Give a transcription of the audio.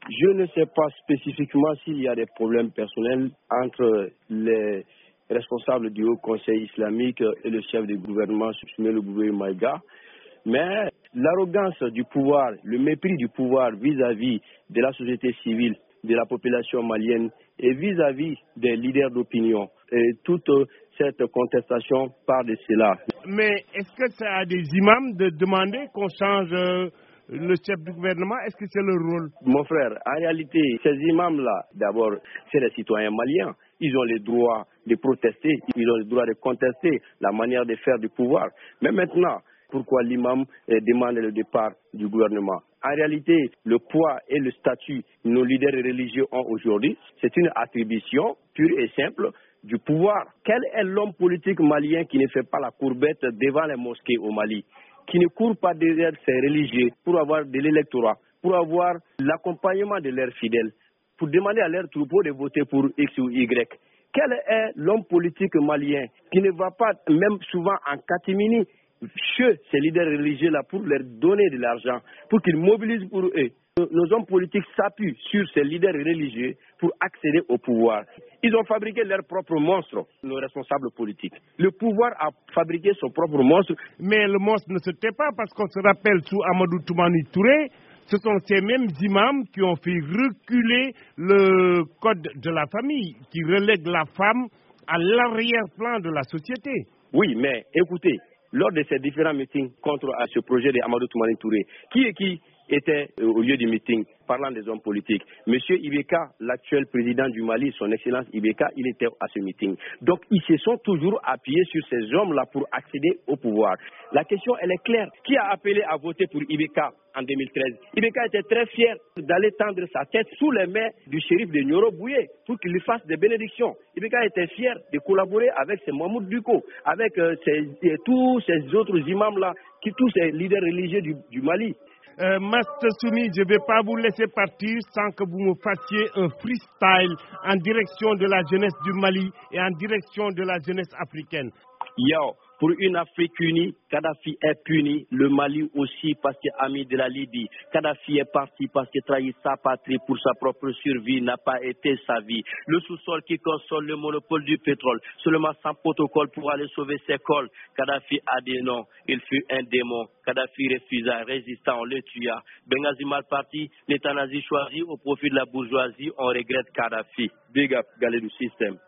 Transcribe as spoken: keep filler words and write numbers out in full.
Je ne sais pas spécifiquement s'il y a des problèmes personnels entre les responsables du Haut Conseil islamique et le chef du gouvernement, le gouvernement Maïga, mais l'arrogance du pouvoir, le mépris du pouvoir vis-à-vis de la société civile, de la population malienne et vis-à-vis des leaders d'opinion, et toute cette contestation part de cela. Mais est-ce que ça a des imams de demander qu'on change euh, le chef du gouvernement? Est-ce que c'est leur rôle? Mon frère, en réalité, ces imams-là, d'abord, c'est les citoyens maliens. Ils ont le droit de protester, ils ont le droit de contester la manière de faire du pouvoir. Mais maintenant, pourquoi l'imam eh, demande le départ du gouvernement? En réalité, le poids et le statut que nos leaders religieux ont aujourd'hui, c'est une attribution pure et simple du pouvoir. Quel est l'homme politique malien qui ne fait pas la courbette devant les mosquées au Mali, qui ne court pas derrière ses religieux pour avoir de l'électorat, pour avoir l'accompagnement de leurs fidèles, pour demander à leurs troupeaux de voter pour X ou Y? Quel est l'homme politique malien qui ne va pas, même souvent en catimini, chez ces leaders religieux-là pour leur donner de l'argent, pour qu'ils mobilisent pour eux? Nos hommes politiques s'appuient sur ces leaders religieux pour accéder au pouvoir. Ils ont fabriqué leur propre monstre, nos responsables politiques. Le pouvoir a fabriqué son propre monstre. Mais le monstre ne se tait pas parce qu'on se rappelle sous Amadou Toumani Touré, ce sont ces mêmes imams qui ont fait reculer le code de la famille, qui relègue la femme à l'arrière-plan de la société. Oui, mais écoutez, lors de ces différents meetings contre à ce projet de Amadou Toumani Touré, qui est qui était au lieu du meeting, parlant des hommes politiques? Monsieur Ibeka, l'actuel président du Mali, son excellence Ibeka, il était à ce meeting. Donc, ils se sont toujours appuyés sur ces hommes-là pour accéder au pouvoir. La question, elle est claire. Qui a appelé à voter pour Ibeka en deux mille treize? Ibeka était très fier d'aller tendre sa tête sous les mains du shérif de Nioro Bouye pour qu'il lui fasse des bénédictions. Ibeka était fier de collaborer avec ses Mahmoud Duko, avec euh, ces, tous ces autres imams-là, qui, tous ces leaders religieux du, du Mali. Euh, Master Soumi, je ne vais pas vous laisser partir sans que vous me fassiez un freestyle en direction de la jeunesse du Mali et en direction de la jeunesse africaine. Yo, pour une Afrique unie, Kadhafi est puni, le Mali aussi parce qu'il est ami de la Libye. Kadhafi est parti parce qu'il trahit sa patrie pour sa propre survie, n'a pas été sa vie. Le sous-sol qui console le monopole du pétrole, seulement sans protocole pour aller sauver ses cols. Kadhafi a des noms, il fut un démon. Kadhafi refusa, résistant, on le tua. Benghazi mal parti, l'État nazi choisi au profit de la bourgeoisie, on regrette Kadhafi. Big up, Galedou System.